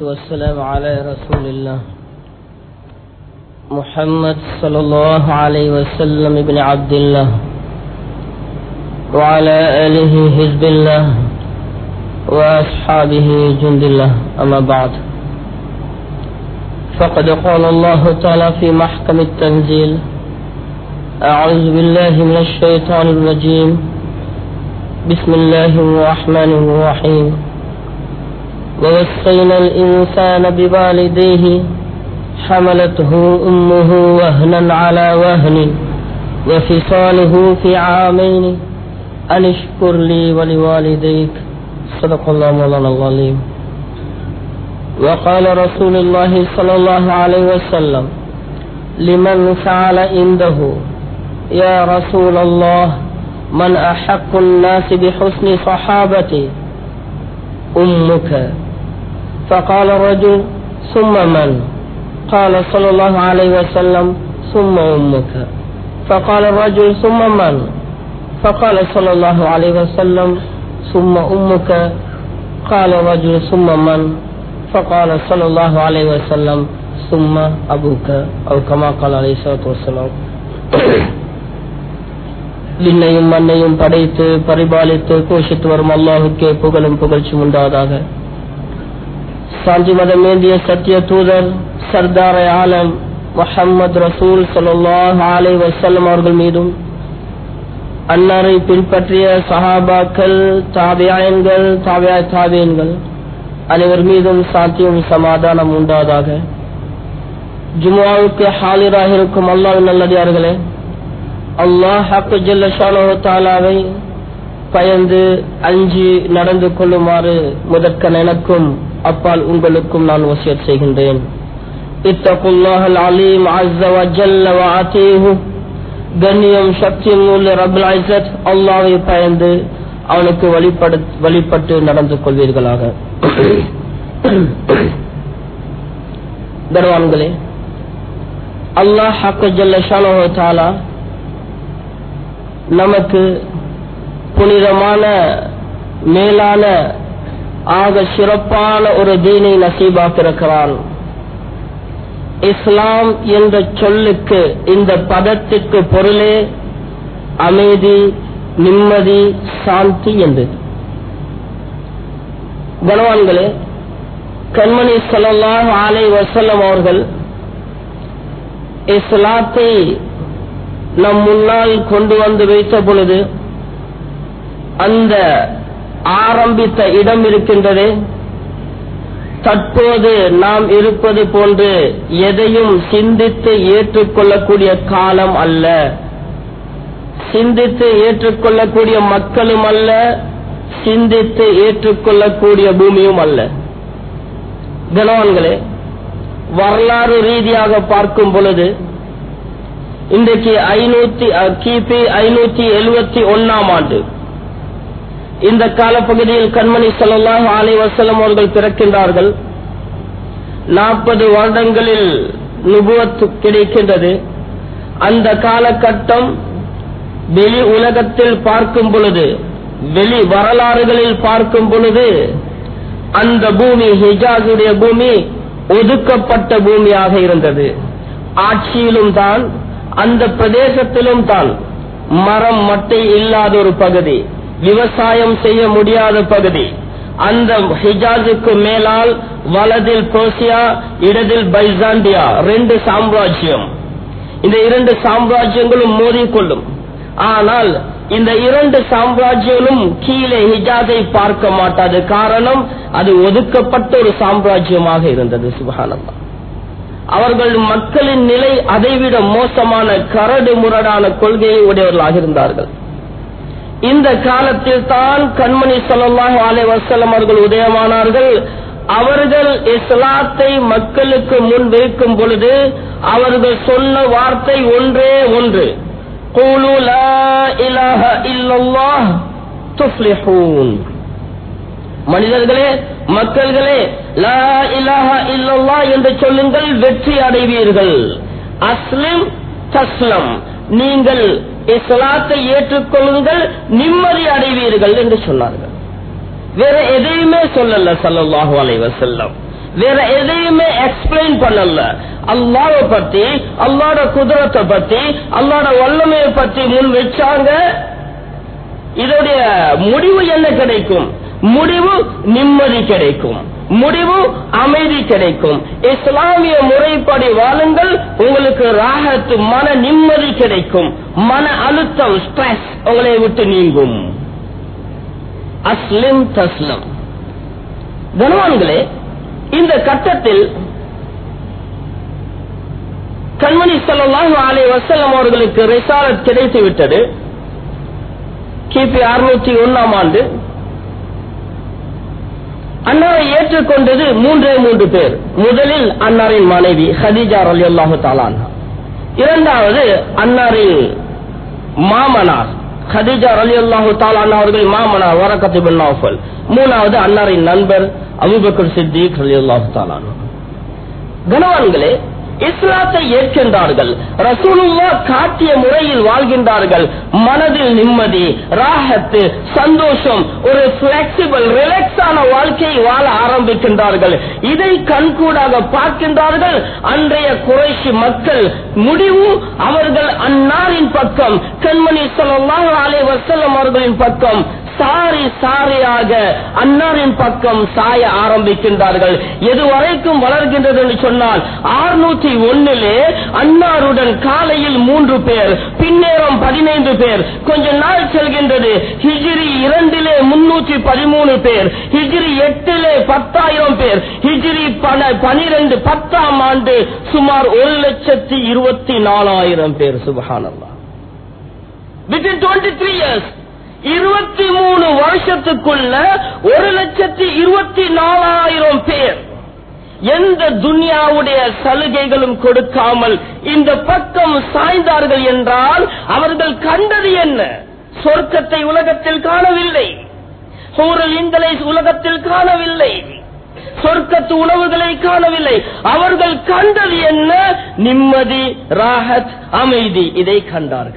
والسلام على رسول الله محمد صلى الله عليه وسلم ابن عبد الله وعلى آله حزب الله وأصحابه جند الله. أما بعد، فقد قال الله تعالى في محكم التنزيل: أعوذ بالله من الشيطان الرجيم، بسم الله الرحمن الرحيم. ووصينا الإنسان بوالديه حملته أمه وهنا على وهن وفصاله في عامين أن اشكر لي ولوالديك. صدق الله مولانا العظيم. وقال رسول الله صلى الله عليه وسلم لمن سأل عنده: يا رسول الله، من أحق الناس بحسن صحابتي؟ أمك. فقال الرجل: ثم من؟ قال صلى الله عليه وسلم: ثم أمك. فقال الرجل: ثم من؟ فقال صلى الله عليه وسلم: ثم أمك. قال الرجل: ثم من؟ فقال صلى الله عليه وسلم: ثم أبوك. أو كما قال عليه الصلاة والسلام. விண்ணையும் மண்ணையும் படைத்து பரிபாலித்து போஷித்து வரும் அல்லாஹுக்கே புகழும் புகழ்ச்சி உண்டாவதாக. சாந்தி மதம் ஏந்திய சத்திய தூதர் சர்தார் ஆலம் முஹம்மது ரசூல் ஸல்லல்லாஹு அலைஹி வஸல்லம் அவர்கள் மீதும், அன்னாரை பின்பற்றிய சஹாபாக்கள், தாபியீன்கள், தாபியீன்கள் அனைவர் மீதும் சாந்தியும் சமாதானம் உண்டாவதாக. ஜும்ஆவுக்கு ஹாலிராக இருக்கும் அல்லாஹ்வின் நல்லடியார்களே, அல்லாஹ் ஹக்கு ஜல்ல ஷானஹு தஆலாவை பயந்து அஞ்சி நடந்து கொள்ளுமாறு முதற்கண் எனக்கும் அப்பால் உங்களுக்கும் நான் வசியத் செய்கின்றேன். இத்தகுல்லாஹல் அலீம் அஸ்ஸ வ ஜல்ல வ அதீஹு. கண்ணியம் சக்தியும் உள்ள ரப்பல் இஸ்ஸத் அல்லாஹ்வை பயந்து அவனுக்கு வழிபட்டு நடந்து கொள்வீர்களாக. கர்வான்களே, அல்லாஹ் ஹக்கு ஜல்ல ஷானஹு தஆலா நமக்கு புனிதமான மேலான ஆக சிறப்பான ஒரு தீனை நசீபாக்கிருக்கிறான். இஸ்லாம் என்ற சொல்லுக்கு, இந்த பதத்திற்கு பொருளே அமைதி, நிம்மதி, சாந்தி என்றது. கனவான்களே, கண்மணி ஸல்லல்லாஹு அலைஹி வஸல்லம் அவர்கள் இஸ்லாத்தை நம் முன்னால் கொண்டு வந்து வைத்த பொழுது, அந்த ஆரம்பித்த இடம் இருக்கின்றதே, தற்போது நாம் இருப்பது போன்று எதையும் சிந்தித்து ஏற்றுக்கொள்ளக்கூடிய காலம் அல்ல, சிந்தித்து ஏற்றுக்கொள்ளக்கூடிய மக்களும் அல்ல, சிந்தித்து ஏற்றுக்கொள்ளக்கூடிய பூமியும் அல்ல. கனவான்களே, வரலாறு ரீதியாக பார்க்கும் பொழுது இன்றைக்கு கிபி 571 ஆண்டு இந்த காலப்பகுதியில் கண்மணி ஸல்லல்லாஹு அலைஹி வஸல்லம் அவர்கள் பிறக்கின்றார்கள். 40 வருடங்களில் நுபுவத் கிடைக்கின்றது. அந்த காலகட்டம் வெளி உலகத்தில் பார்க்கும் பொழுது, வெளி வரலாறுகளில் பார்க்கும் பொழுது, அந்த பூமி, ஹிஜாஸுடைய பூமி, ஒதுக்கப்பட்ட பூமியாக இருந்தது. ஆட்சியிலும் தான், அந்த பிரதேசத்திலும் தான் மரம் மட்டை இல்லாத ஒரு பகுதி, விவசாயம் செய்ய முடியாத பகுதி. அந்த ஹிஜாஸுக்கு மேலால் வலதில் பெர்சியா, இடதில் பைசாண்டியா, 2 சாம்ராஜ்யம். இந்த 2 சாம்ராஜ்யங்களும் மோதிக்கொள்ளும். ஆனால் இந்த 2 சாம்ராஜ்யங்களும் கீழே ஹிஜாஸை பார்க்க மாட்டாது. காரணம், அது ஒதுக்கப்பட்ட ஒரு சாம்ராஜ்யமாக இருந்தது. சுப்ஹானல்லாஹ். அவர்கள் மக்களின் நிலை அதைவிட மோசமான, கரடு முரடான கொள்கையை உடையவர்களாக இருந்தார்கள். இந்த காலத்தில் தான் கண்மணி ஸல்லல்லாஹு அலைஹி வஸல்லம் அவர்கள் உதயமானார்கள். அவர்கள் இஸ்லாத்தை மக்களுக்கு முன் வைக்கும் பொழுது அவர்கள் சொன்ன வார்த்தை ஒன்றே ஒன்று: கூலு லா இலாஹ இல்லல்லாஹ் துஃப்லிஹூன். மனிதர்களே, மக்கள்களே, லா இலாஹ இல்லல்லாஹ் என்று சொல்லுங்கள், வெற்றி அடைவீர்கள். அஸ்லிம் தஸ்லம், நீங்கள் இஸ்லாத்தை ஏற்றுக்கொள்ளுங்கள், நிம்மதி அடைவீர்கள் என்று சொன்னார்கள். வேற எதையுமே சொல்லல ஸல்லல்லாஹு அலைஹி வஸல்லம். வேற எதையுமே எக்ஸ்பிளைன் பண்ணல. அல்லாஹ்வை பத்தி, அல்லாஹ்வோட குதிரத்தை பத்தி, அல்லாஹ்வோட வல்லமையை பத்தி முன் வச்சாங்க. இதோடைய முடிவு என்ன கிடைக்கும்? முடிவு நிம்மதி கிடைக்கும், முடிவு அமைதி கிடைக்கும். இஸ்லாமிய முறைப்படி வாழுங்கள், உங்களுக்கு ராஹத் மன நிம்மதி கிடைக்கும், மன அழுத்தம் ஸ்ட்ரெஸ் உங்களை விட்டு நீங்கும். அஸ்லிம் தஸ்லம். கனவான்களே, இந்த கட்டத்தில் கண்மணி ஸல்லல்லாஹு அலைஹி வஸல்லம் அவர்களுக்கு ரிசாலத் கிடைத்து விட்டது. கிபி 601 ஆண்டு அன்னாரை ஏற்றுக்கொண்டது 3 பேர். முதலில் அன்னாரின் மனைவி ஹதீஜா ரலியல்லாஹு தஆலா அன்ஹா, இரண்டாவது அன்னாரின் மாமனார் ஹதீஜா ரலியல்லாஹு தஆலா அன்ஹா அவர்கள் மாமனார் வரகத் இப்னு நௌஃபல், மூணாவது அன்னாரின் நண்பர் அபூபக்கர் சித்திக் ரலியல்லாஹு தஆலா அன்ஹு. கனவான்களே, இஸ்லாத்தை ஏற்கின்றார்கள், ரசூலுல்லாஹ் காட்டிய முறையில் வாழ்கின்றார்கள். மனதில் நிம்மதி, ராஹத், சந்தோஷம், ஒரு பிளெக்சிபிள் ரிலாக்ஸான வாழ்க்கையை வாழ ஆரம்பிக்கின்றார்கள். இதை கண்கூடாக பார்க்கின்றார்கள் அன்றைய குறைஷி மக்கள். முடிவு அவர்கள் அன்னாரின் பக்கம், கண்மணி ஸல்லல்லாஹு அலைஹி வஸல்லம் அவர்களின் பக்கம் சாரி சாரியாக அன்னாரின் பக்கம் சாய ஆரம்பிக்கின்றார்கள். எதுவரைக்கும் வளர்கின்றது என்று சொன்னால் 601 அன்னாருடன் காலையில் 3 பேர், பின்னேறம் 15 பேர், கொஞ்ச நாள் செல்கின்றது. ஹிஜ்ரி 2 313 பேர், ஹிஜ்ரி 8 10,000 பேர், ஹிஜ்ரி 12 10ஆம் ஆண்டு சுமார் 1,24,000 பேர். சுப்ஹானல்லாஹ். Within 23 years, 23 வருஷத்துக்குள்ள 1,24,000 பேர் எந்த துன்யாவுடைய சலுகைகளும் கொடுக்காமல் இந்த பக்கம் சாய்ந்தார்கள் என்றால் அவர்கள் கண்டது என்ன? சொர்க்கத்தை உலகத்தில் காணவில்லை, ஹூரல் இன்களை உலகத்தில் காணவில்லை, சொர்க்கத்து உணவுகளை காணவில்லை. அவர்கள் கண்டது என்ன? நிம்மதி, ராஹத், அமைதி. இதை கண்டார்கள்.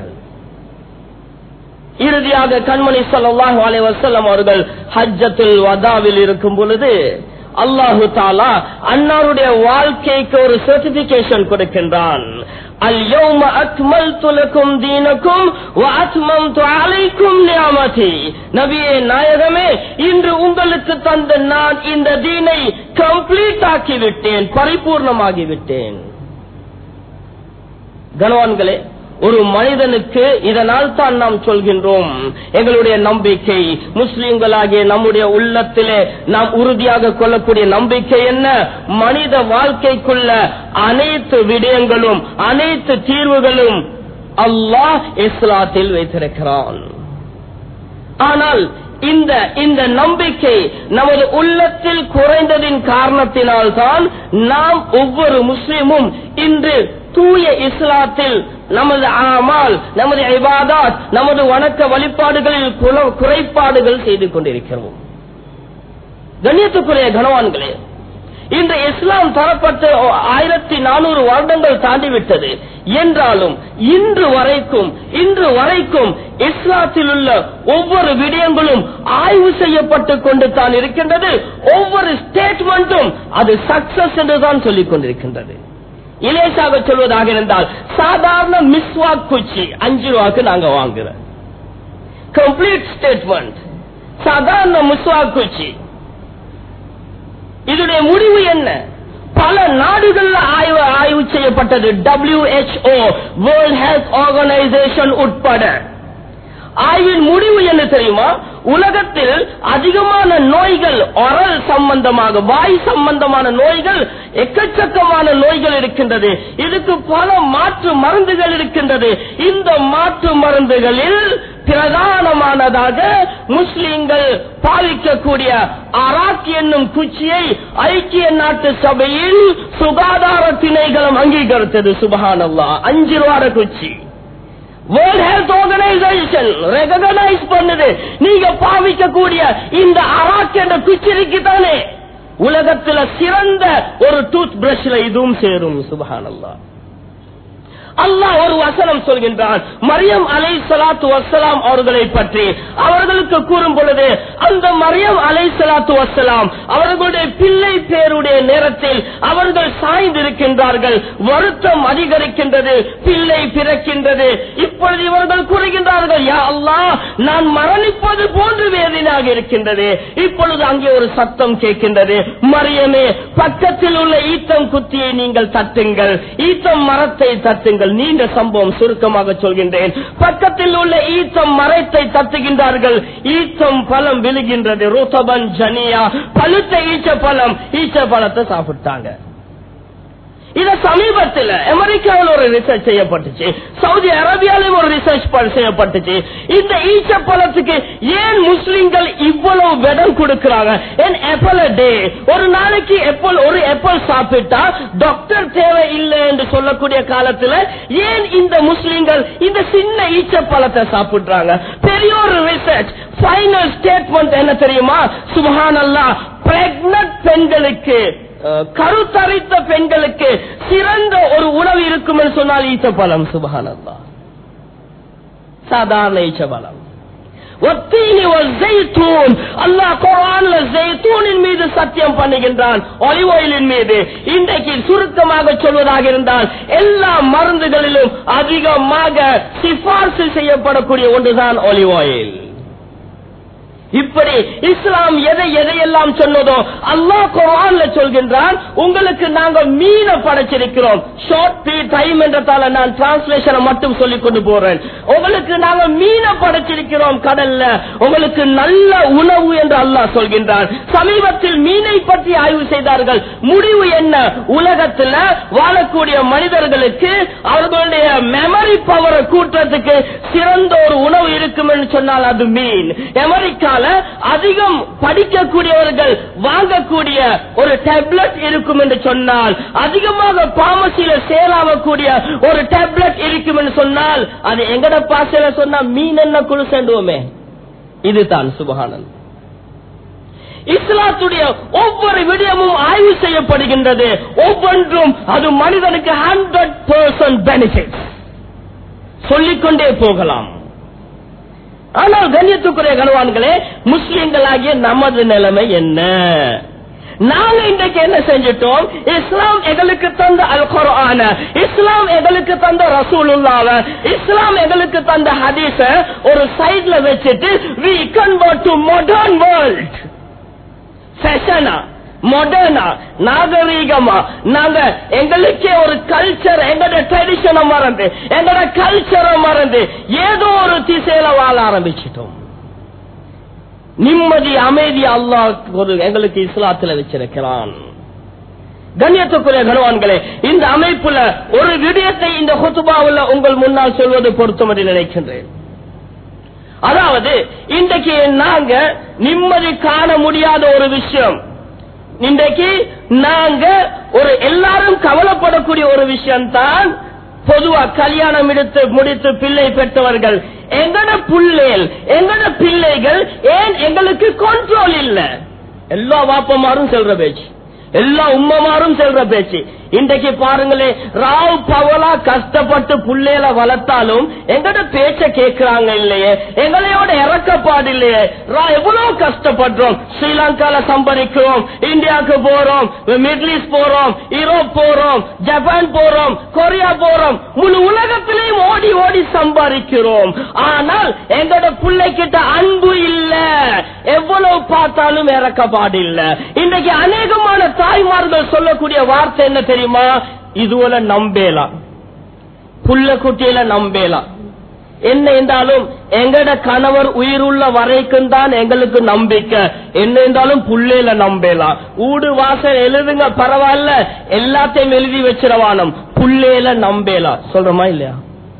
இறுதியாக கண்மணி ஸல்லல்லாஹு அலைஹி வஸல்லம் அவர்கள் ஹஜ்ஜத்துல் வதாவில் இருக்கும் பொழுது அல்லாஹு தஆலா அன்னாருடைய வாழ்க்கைக்கு ஒரு சர்டிபிகேஷன் கொடுக்கின்றான். அல்-யௌம அக்மல்து லக்கும் தீனக்கும் வ அத்மம்து அலைக்கும் நிஅமதி. நபியே நாயகமே, இன்று உங்களுக்கு தந்த நான் இந்த தீனை கம்ப்ளீட் ஆக்கிவிட்டேன், பரிபூர்ணமாகிவிட்டேன். கனவான்களே, ஒரு மனிதனுக்கு இதனால் தான் நாம் சொல்கின்றோம், எங்களுடைய நம்பிக்கை, முஸ்லிம்களாகிய நம்முடைய உள்ளத்திலே நாம் உறுதியாக கொள்ளக்கூடிய நம்பிக்கை என்ன? மனித வாழ்க்கைக்குள்ள அனைத்து விடயங்களும், அனைத்து தீர்வுகளும் அல்லாஹ் இஸ்லாத்தில் வைத்திருக்கிறான். ஆனால் இந்த நம்பிக்கை நமது உள்ளத்தில் குறைந்ததின் காரணத்தினால் தான் நாம் ஒவ்வொரு முஸ்லிமும் இன்று தூய இஸ்லாத்தில் நமது ஆமால், நமது இபாதத், நமது வணக்க வழிபாடுகளில் குறைபாடுகள் செய்து கொண்டிருக்கிறோம். கண்ணியத்துக்குரிய கனவான்களே, இந்த இஸ்லாம் தரப்பட்ட 1400 வருடங்கள் தாண்டிவிட்டது என்றாலும் இன்று வரைக்கும் இஸ்லாத்தில் உள்ள ஒவ்வொரு விடயங்களும் ஆய்வு செய்யப்பட்டுக் கொண்டு தான் இருக்கின்றது. ஒவ்வொரு ஸ்டேட்மெண்ட்டும் அது சக்சஸ் என்றுதான் சொல்லிக் கொண்டிருக்கின்றது. இலேசாக சொல்வதாக இருந்தால், சாதாரண மிஸ்வாக் குச்சி 5 ரூபாய்க்கு நாங்க வாங்குறோம். கம்ப்ளீட் ஸ்டேட்மெண்ட், சாதாரண மிஸ்வாக் குச்சி. இதனுடைய முடிவு என்ன? பல நாடுகளில் ஆய்வு செய்யப்பட்டது. WHO, வேர்ல்ட் ஹெல்த் ஆர்கனைசேஷன் உட்பட. ஆய்வின் முடிவு என்ன தெரியுமா? உலகத்தில் அதிகமான நோய்கள் oral சம்பந்தமாக, வாய் சம்பந்தமான நோய்கள், எக்கச்சக்கமான நோய்கள் இருக்கின்றது. இதுக்கு பல மாற்று மருந்துகள் இருக்கின்றது. இந்த மாற்று மருந்துகளில் பிரதானமானதாக முஸ்லிம்கள் பாவிக்கக்கூடிய அராக் என்னும் குச்சியை ஐக்கிய நாட்டு சபையில் சுகாதார திணைக்களம் அங்கீகரித்தது. சுப்ஹானல்லாஹ். 5 ரூபாய் குச்சி வேர்ல்ட் ஹெல்த் ஆர்கனைசேஷன் ரெகனைஸ் பண்ணுது. நீங்க பாவிக்கக்கூடிய இந்த அராக் என்ற குச்சிக்கு தானே உலகத்தில் சிறந்த ஒரு டூத் பிரஷ்ல இதுவும் சேரும். சுப்ஹானல்லாஹ். அல்லாஹ் ஒரு வசனம் சொல்கின்றான் மரியம் அலைஹிஸ்ஸலாத்து வஸ்ஸலாம் அவர்களை பற்றி. அவர்களுக்கு கூறும் பொழுது அந்த மரியம் அலைஹிஸ்ஸலாத்து வஸ்ஸலாம் அவர்களுடைய பிள்ளை பேருடைய நேரத்தில் அவர்கள் சாய்ந்திருக்கின்றார்கள். வருத்தம் அதிகரிக்கின்றது, பிள்ளை பிறக்கின்றது. இப்பொழுது இவர்கள் கூறுகின்றார்கள், யா அல்லாஹ், நான் மரணிப்பது போன்று வேதனையாக இருக்கின்றது. இப்பொழுது அங்கே ஒரு சத்தம் கேட்கின்றது, மரியமே, பக்கத்தில் உள்ள ஈத்தம் குத்தியை நீங்கள் தட்டுங்கள், ஈத்தம் மரத்தை தட்டுங்கள். நீண்ட சம்பவம் சுருக்கமாக சொல்கின்றேன். பக்கத்தில் உள்ள ஈத்தம் மரத்தை தட்டுகின்றார்கள். ஈத்தம் பழம் விழுகின்றது. ருதபன் ஜனியா, பழுத்த ஈச்ச பழம். ஈச்ச பழத்தை சாப்பிட்டாங்க. இது சமீபத்தில் அமெரிக்காவில் ஒரு ரிசர்ச் செய்யப்பட்டுச்சு, சவுதி அரேபியாவிலும் ஒரு ரிசர்ச் செய்யப்பட்டுச்சு. இந்த ஈச்ச பழத்துக்கு ஏன் முஸ்லிம்கள் இவ்வளவு விடம் கொடுக்கிறாங்க? ஒரு நாளைக்கு ஒரு ஆப்பிள் சாப்பிட்டா டாக்டர் தேவை இல்லை என்று சொல்லக்கூடிய காலத்தில் ஏன் இந்த முஸ்லிம்கள் இந்த சின்ன ஈச்ச பழத்தை சாப்பிடுறாங்க? பெரிய ஒரு ரிசர்ச். ஃபைனல் ஸ்டேட்மெண்ட் என்ன தெரியுமா? சுப்ஹானல்லாஹ், பிரெக்னன்ட் பெண்களுக்கு, கருத்தரித்த பெண்களுக்கு சிறந்த ஒரு உணவு இருக்கும் என்று சொன்னால் ஈச்சப்பழம். சுப்ஹானல்லாஹ், சாதாரண ஈச்சப்பழம். அல்லாஹ் குர்ஆன்ல ஜெய்தூனின் மீது சத்தியம் பண்ணுகின்றான், ஒலிவ் ஆயிலின் மீது. இன்றைக்கு சுருக்கமாக சொல்வதாக இருந்தால் எல்லா மருந்துகளிலும் அதிகமாக சிபார்சு செய்யப்படக்கூடிய ஒன்றுதான் ஒலிவ் ஆயில். இப்படி இஸ்லாம் எதையெல்லாம் சொன்னதோ அல்லாஹ் குர்ஆன்ல சொல்கின்றான், உங்களுக்கு நாங்க மீனை படைச்சிருக்கிறோம். ஷார்ட் டைம் என்றதால நான் டிரான்ஸ்லேஷனை மட்டும் சொல்லிக் கொண்டு போறேன். உங்களுக்கு நாங்க மீனை படைச்சிருக்கிறோம் கடல்ல, உங்களுக்கு நல்ல உணவு என்று அல்லாஹ் சொல்கின்றான். சமீபத்தில் மீனை பற்றி ஆய்வு செய்தார்கள். முடிவு என்ன? உலகத்தில் வாழக்கூடிய மனிதர்களுக்கு அவர்களுடைய மெமரி பவரை கூட்டுறதுக்கு சிறந்த ஒரு உணவு இருக்கும் என்று சொன்னால் அது மீன். அமெரிக்கா அதிகம் படிக்கக்கூடியவர்கள் வாங்கக்கூடிய ஒரு டேப்லெட் இருக்கும் என்று சொன்னால், அதிகமாக பார்மசியில சேலாகக்கூடிய ஒரு டேப்லெட் இருக்கும் என்று சொன்னால், அது எங்கட பாசையில சொன்னா மீன் என்ன குழு சேர்ந்துவோமே. இதுதான் சுப்ஹானல்லாஹ். இஸ்லாத்துடைய ஒவ்வொரு விடயமும் ஆய்வு செய்யப்படுகின்றது. ஒவ்வொன்றும் அது மனிதனுக்கு 100% பெனிஃபிட். சொல்லிக்கொண்டே போகலாம். ஆனால் கண்ணியத்துக்குரிய கணவான்களே, முஸ்லிம்களாகிய நமது நிலைமை என்ன? நாங்க இன்றைக்கு என்ன செஞ்சிட்டோம்? இஸ்லாம் எங்களுக்கு தந்த அல் குர்ஆன, இஸ்லாம் எங்களுக்கு தந்த ரசூலுல்லாஹ், இஸ்லாம் எங்களுக்கு தந்த ஹதீஸ ஒரு சைடுல வச்சிட்டு we convert to modern world. ஃபேஷனா, மாடர்னா, நாகரீகமா நாங்க எங்களுக்கே ஒரு கல்ச்சர், எங்களோட ட்ரெடிஷனை மறந்து, எங்களோட கல்ச்சரை மறந்து ஏதோ ஒரு திசையில வாழ ஆரம்பிச்சிட்டோம். நிம்மதி, அமைதி அல்லாஹ் எங்களுக்கு இஸ்லாத்துல வச்சிருக்கிறான். கண்ணியத்துக்குரிய கணவான்களே, இந்த அமைப்புல ஒரு விடயத்தை இந்த குத்துபாவுல உங்கள் முன்னால் சொல்வது பொருத்தம் என்று நினைக்கின்றேன். அதாவது இன்றைக்கு நாங்க நிம்மதி காண முடியாத ஒரு விஷயம், இன்றைக்கு நாங்க ஒரு எல்லாரும் கவலைப்படக்கூடிய ஒரு விஷயம் தான், பொதுவா கல்யாணம் முடித்து பிள்ளை பெற்றவர்கள், எங்கட பிள்ளைகள் ஏன் எங்களுக்கு கண்ட்ரோல் இல்ல? எல்லா வாப்பமாரும் சொல்ற பேச்சு, எல்லா உம்மமாரும் சொல்ற பேச்சு. இன்றைக்கு பாருங்களே, ராவ் பவலா கஷ்டப்பட்டு புள்ளையில வளர்த்தாலும் எங்கட பேச்ச கேட்கிறாங்க இல்லையே, எங்களையோட இறக்கப்பாடு இல்லையே. எவ்வளவு கஷ்டப்படுறோம், ஸ்ரீலங்கால சம்பாதிக்கிறோம், இந்தியாவுக்கு போறோம், மிடில் ஈஸ்ட் போறோம், யூரோப் போறோம், ஜப்பான் போறோம், கொரியா போறோம், முழு உலகத்திலையும் ஓடி ஓடி சம்பாதிக்கிறோம். ஆனால் எங்கட பிள்ளைகிட்ட அன்பு இல்ல, எவ்வளவு பார்த்தாலும் இறக்கப்பாடு இல்ல. இன்றைக்கு அநேகமான தாய்மார்கள் சொல்லக்கூடிய வார்த்தை என்ன தெரியுமா? இதுவரை நம்பேலாம், புள்ள குட்டியில நம்பேலாம். என்ன என்றாலும் எங்கட கணவர் உயிருள்ள வரைக்கும் தான் எங்களுக்கு நம்பிக்கை, என்ன இருந்தாலும் புள்ளையில நம்பலாம். ஊடு வாசல் எழுதுங்க பரவாயில்ல, எல்லாத்தையும் எழுதி வச்சிருவானம், புள்ளையில நம்பலாம். சொல்றோமா இல்லையா?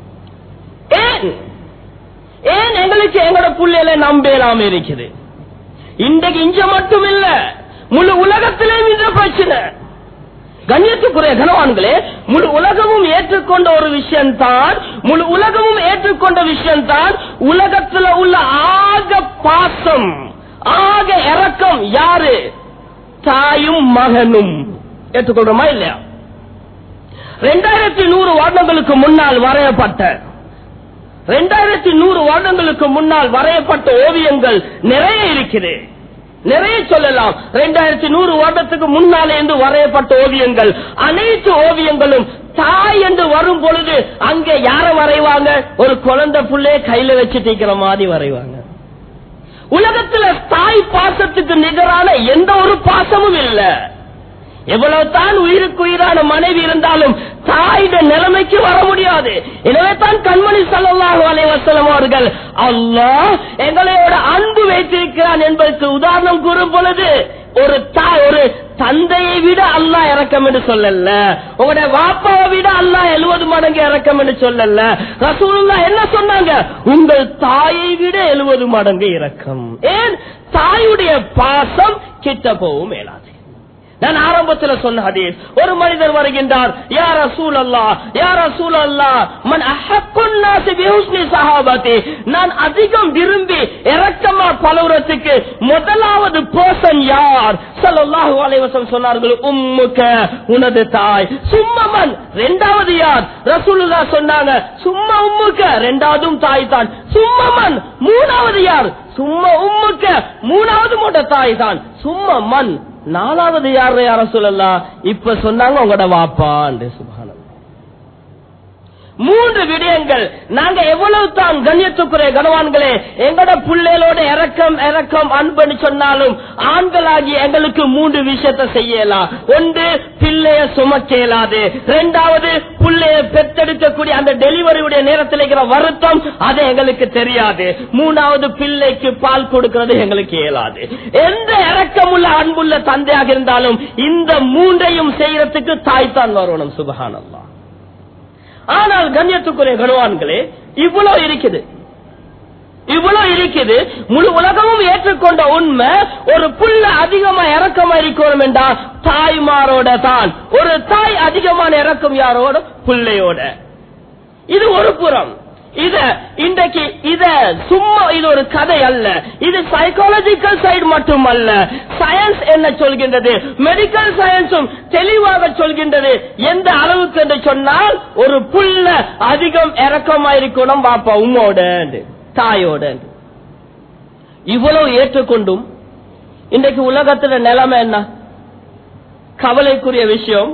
ஏன் எங்களுக்கு எங்கட புள்ளையில நம்பலாம் இருக்குது? இன்றைக்கு இங்க மட்டும் இல்ல, முழு உலகத்திலேயும் இந்த பிரச்சனை. கண்ணியத்துக்குரிய கனவான்களே, முழு உலகமும் ஏற்றுக்கொண்ட ஒரு விஷயம் தான், முழு உலகமும் ஏற்றுக்கொண்ட விஷயம் தான், உலகத்தில் உள்ள ஆக பாசம், ஆக இரக்கம் யாரு? தாயும் மகனும். ஏற்றுக்கொள்றோமா இல்லையா? 2100 வருடங்களுக்கு முன்னால் வரையப்பட்ட 2100 வருடங்களுக்கு முன்னால் வரையப்பட்ட ஓவியங்கள் நிறைய இருக்குது. நிறைய சொல்லலாம். 2100 வருடத்துக்கு முன்னாலே என்று வரையப்பட்ட ஓவியங்கள், அனைத்து ஓவியங்களும் தாய் என்று வரும் பொழுது அங்கே யார வரைவாங்க? ஒரு குழந்தை புள்ளைய கையில வச்சுட்டு இருக்கிற மாதிரி வரைவாங்க. உலகத்துல தாய் பாசத்துக்கு நிகரான எந்த ஒரு பாசமும் இல்ல. எவ்வளவு தான் உயிருக்கு உயிரான மனைவி இருந்தாலும் தாயிட நிலைமைக்கு வர முடியாது. எனவே தான் கண்மணி ஸல்லல்லாஹு அலைஹி வஸல்லம் அவர்கள் அல்லாஹ் எங்களோட அன்பு வைத்திருக்கிறான் என்பதற்கு உதாரணம் கூறும் பொழுது ஒரு தாய், ஒரு தந்தையை விட அல்லாஹ் இரக்கம் என்று சொல்லல, உங்களுடைய வாப்பாவை விட அல்லாஹ் 70 மடங்கு இரக்கம் என்று சொல்லல. ரசூலுல்லாஹ் என்ன சொன்னாங்க? உங்கள் தாயை விட 70 மடங்கு இரக்கம். ஏன்? தாயுடைய பாசம் கிட்ட போகும் மேலாது. நான் ஆரம்பத்தில் சொன்ன ஹதீஸ், ஒரு மனிதர் வருகின்றார், யா ரசூலல்லாஹ், யா ரசூலல்லாஹ், மன் அஹக்குன் நாஸி பிஹுஸ்னி ஸஹாபதி, நான் அதிகம் விரும்பி இரக்கமா பலவரத்துக்கு முதலாவது பர்சன் யார்? ஸல்லல்லாஹு அலைஹி வஸல்லம் சொன்னார்கள், உம்முக, உனது தாய். சும்மா மன், இரண்டாவது யார்? ரசூலுல்லாஹ் சொன்னாங்க, சும்மா உம்முக, இரண்டாவதும் தாய் தான். சும்மா மன், மூணாவது யார்? சும்மா உம்முக, மூணாவது மோட தாய் தான். சும்மா மன், நாலாவது யார் யார சொல்லலாம்? இப்ப சொன்னாங்க உங்களோட வாப்பா. சுப்ஹானல்லாஹ். 3 விடயங்கள். நாங்க எவ்வளவு தான் கண்ணியத்துக்குரிய கனவான்களே எங்கட புள்ளைகளோட இரக்கம் அன்புன்னு சொன்னாலும் ஆண்களாகி எங்களுக்கு 3 விஷயத்தை செய்யலாம். ஒன்று, பிள்ளைய சுமக்க இயலாது. 2வது, புள்ளைய பெத்தெடுக்கக்கூடிய அந்த டெலிவரியுடைய நேரத்தில் இருக்கிற வருத்தம், அது எங்களுக்கு தெரியாது. 3வது, பிள்ளைக்கு பால் கொடுக்கிறது எங்களுக்கு இயலாது. எந்த இரக்கமுள்ள அன்புள்ள தந்தையாக இருந்தாலும் இந்த 3ஐயும் செய்யறதுக்கு தாய் தான் வரணும். சுப்ஹானல்லாஹ். ஆனால் கண்ணியத்துக்குரிய கனவான்களே இவ்வளவு இருக்குது, முழு உலகமும் ஏற்றுக்கொண்ட உண்மை. ஒரு புள்ள அதிகமா இரக்கமா இருக்கணும் என்றால் தாய்மாரோட தான். ஒரு தாய் அதிகமான இரக்கம் யாரோட? புள்ளையோட. இது ஒரு புறம். இன்றைக்கு சும்மா இது ஒரு கதை அல்ல, இது சைக்காலஜிக்கல் சைடு மட்டுமல்ல. சயின்ஸ் என்ன சொல்கின்றது? மெடிக்கல் சயின்ஸும் தெளிவாக சொல்கின்றது. எந்த அளவுக்கு என்று சொன்னால், ஒரு புள்ள அதிகம் இரக்கமாயிருக்கணும் பாப்பா உம்மோட, தாயோட. இவ்வளவு ஏற்றுக்கொண்டும் இன்றைக்கு உலகத்துல நிலைமை என்ன? கவலைக்குரிய விஷயம்.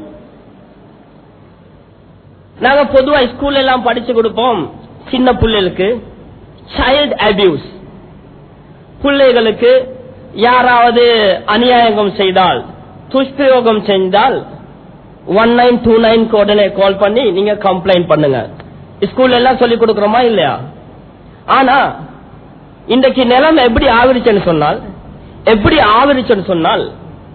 நாங்க பொதுவா ஸ்கூல் எல்லாம் படிச்சு கொடுப்போம் சின்ன பிள்ளைகளுக்கு சைல்ட் அபியூஸ். பிள்ளைகளுக்கு யாராவது அநியாயம் செய்தால், துஷ்பிரயோகம் செய்தால் 1929 உடனே கால் பண்ணி நீங்க கம்ப்ளைண்ட் பண்ணுங்க. ஸ்கூல் எல்லாம் சொல்லி கொடுக்கிறோமா இல்லையா? ஆனா இன்றைக்கு நிலைமை எப்படி ஆவிடுச்சுன்னு சொன்னால்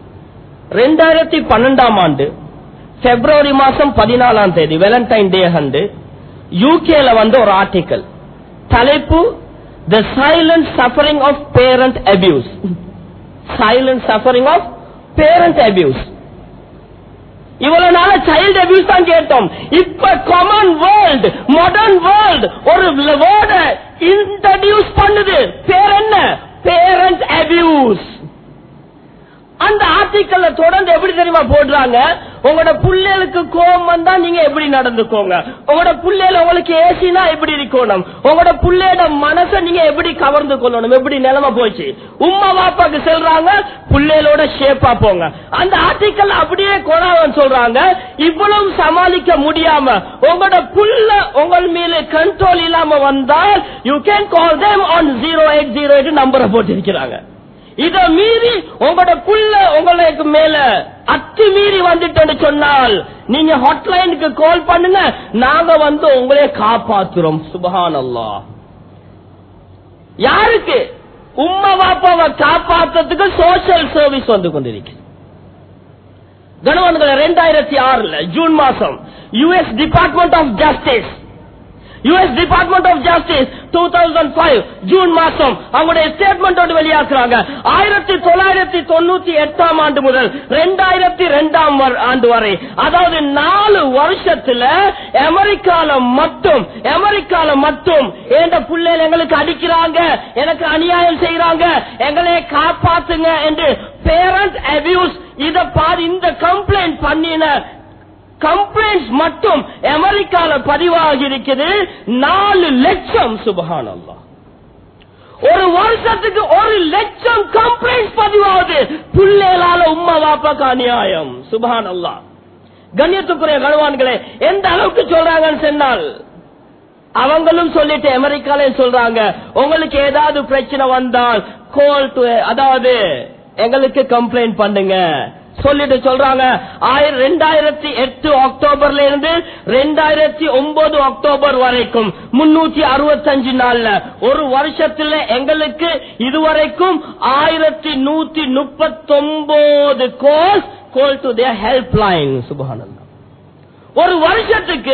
2012ஆம் ஆண்டு பிப்ரவரி மாசம் 14ஆம் தேதி வேலண்டைன் டே அன்று யூகேல வந்து ஒரு ஆர்டிக்கல், தலைப்பு The Silent Suffering of Parent Abuse. Silent Suffering of Parent Abuse. இவ்வளவு நாள சைல்ட் அபியூஸ் தான் கேட்டோம். இப்ப காமன் வேர்ல்ட், மாடர்ன் வேர்ல்ட் ஒரு வேர்டை இன்ட்ரோடியூஸ் பண்ணுது. பேர் என்ன? Parent abuse. அந்த ஆர்டிக்கல்ல தொடர்ந்து எப்படி தெரியுமா போடுறாங்க? உங்களோட புள்ளைகளுக்கு கோபம் வந்தா நீங்க எப்படி நடந்துக்கோங்க, உங்களோட புள்ளையில உங்களுக்கு ஏசினா எப்படி இருக்கணும், உங்களோட புள்ளையோட மனசை நீங்க எப்படி கவர்ந்து கொள்ளணும். எப்படி நிலைமை போச்சு. உம்மா வாப்பாக்கு சொல்றாங்க புள்ளைகளோட ஷேப்பா போங்க. அந்த ஆர்டிக்கல் அப்படியே கொடாவன் சொல்றாங்க, இவ்வளவு சமாளிக்க முடியாம உங்களோட புள்ள உங்கள் மேல கண்ட்ரோல் இல்லாம வந்தால் you can call them on 0808 நம்பரை போட்டிருக்கிறாங்க. இத மீறி உங்களோட புள்ள உங்களுக்கு மேல அத்துமீறி வந்துட்டு சொன்னால் நீங்க ஹாட்லைனுக்கு கால் பண்ணுங்க, நாங்க வந்து உங்களே காப்பாத்துறோம். சுப்ஹானல்லாஹ். யாருக்கு? உம்மா பாப்பாவை காப்பாத்துறதுக்கு சோசியல் சர்வீஸ் வந்து கொண்டிருக்கு. கணவன்களை 2006 ஜூன் மாசம் US department of justice 2005 June மாசம் அவங்களுடைய ஸ்டேட்மெண்ட் வெளியாக்குறாங்க. 1998ஆம் ஆண்டு முதல் 2002ஆம் ஆண்டு வரை, அதாவது 4 வருஷத்துல அமெரிக்கால மட்டும் என்ற பிள்ளைகள் எங்களுக்கு அடிக்கிறாங்க, எனக்கு அநியாயம் செய்யறாங்க, எங்களை காப்பாத்துங்க என்று பேரண்ட் அபியூஸ். இத பாரு, இந்த கம்ப்ளைண்ட் பண்ணின கம்ப்ளைண்ட்ஸ் மட்டும் அமெரிக்கால பதிவாகி இருக்குது 4 லட்சம். சுப்ஹானல்லாஹ். ஒரு வருஷத்துக்கு 1 லட்சம் கம்ப்ளைண்ட்ஸ் பதிவாகுது. புள்ளைகளால உம்மா வாப்பாக்கு அநியாயம். சுப்ஹானல்லாஹ். கண்ணியத்துக்குரிய கணவான்களே, எந்த அளவுக்கு சொல்றாங்கன்னு சொன்னால், அவங்களும் சொல்லிட்டு அமெரிக்கால சொல்றாங்க, உங்களுக்கு ஏதாவது பிரச்சனை வந்தால் கால் டு, அதாவது எங்களுக்கு கம்ப்ளைண்ட் பண்ணுங்க சொல்லிட்டு சொல்றாங்க. 2008 அக்டோபர்ல இருந்து 2009 அக்டோபர் வரைக்கும் 365 நாள்ல ஒரு வருஷத்துல எங்களுக்கு இதுவரைக்கும் 1139 கால் டு their helpline. சுப்ஹானல்லாஹ். ஒரு வருஷத்துக்கு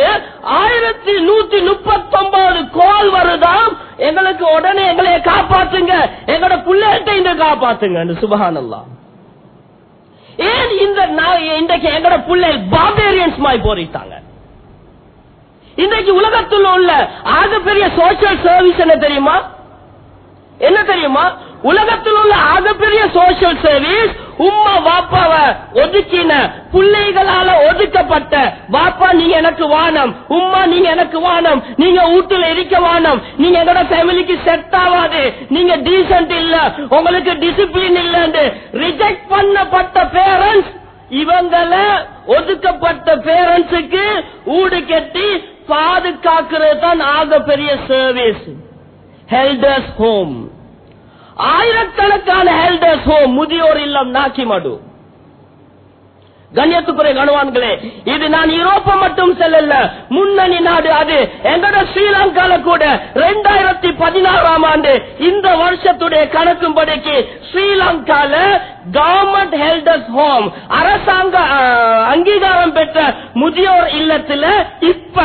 1139 கால் வருதாம். எங்களுக்கு உடனே எங்களை காப்பாத்துங்க, எங்களோட பிள்ளைகிட்ட இந்த காப்பாத்துங்க. சுப்ஹானல்லாஹ். ஏன் இன்றைக்கு எங்களோட பிள்ளைகள் பார்பேரியன்ஸ் மாதிரி போரிட்டாங்க? இன்றைக்கு உலகத்தில் உள்ள ஆகப்பெரிய சோசியல் சர்வீஸ் என்ன தெரியுமா? என்ன தெரியுமா? உலகத்தில் உள்ள ஆகப்பெரிய சோசியல் சர்வீஸ் உம்மா வாப்பாவை ஒதுக்கின, பிள்ளைகளால ஒதுக்கப்பட்ட, வாப்பா நீங்க எனக்கு வானம், உம்மா நீங்க எனக்கு வானம், நீங்க வீட்டுல இருக்க வானம், நீங்க எங்களோட ஃபேமிலிக்கு செட் ஆகாது, நீங்க டீசன்ட் இல்ல, உங்களுக்கு டிசிப்ளின் இல்லன்னு ரிஜெக்ட் பண்ணப்பட்ட பேரண்ட்ஸ், இவங்கள ஒதுக்கப்பட்ட பேரண்ட்ஸுக்கு ஊடு கட்டி பாதுகாக்கிறது தான் ஆகப்பெரிய சர்வீஸ். ஹெல்டர்ஸ் ஹோம், ஆயிரக்கணக்கான ஹெல்டர்ஸ் ஹோம், முதியோர் இல்லம் நாக்கிமடு. கண்ணியத்துக்குரிய கணவான்களே, இது நான் யூரோப்பா மட்டும் செல்லல, முன்னணி நாடு அது. எங்களோட ஸ்ரீலங்கால கூட 2016 ஆண்டு இந்த வருஷத்துடைய கணக்கும்படிக்கு ஸ்ரீலங்கால கவர்மெண்ட் ஹெல்டர்ஸ் ஹோம், அரசாங்க அங்கீகாரம் பெற்ற முதியோர் இல்லத்துல இப்ப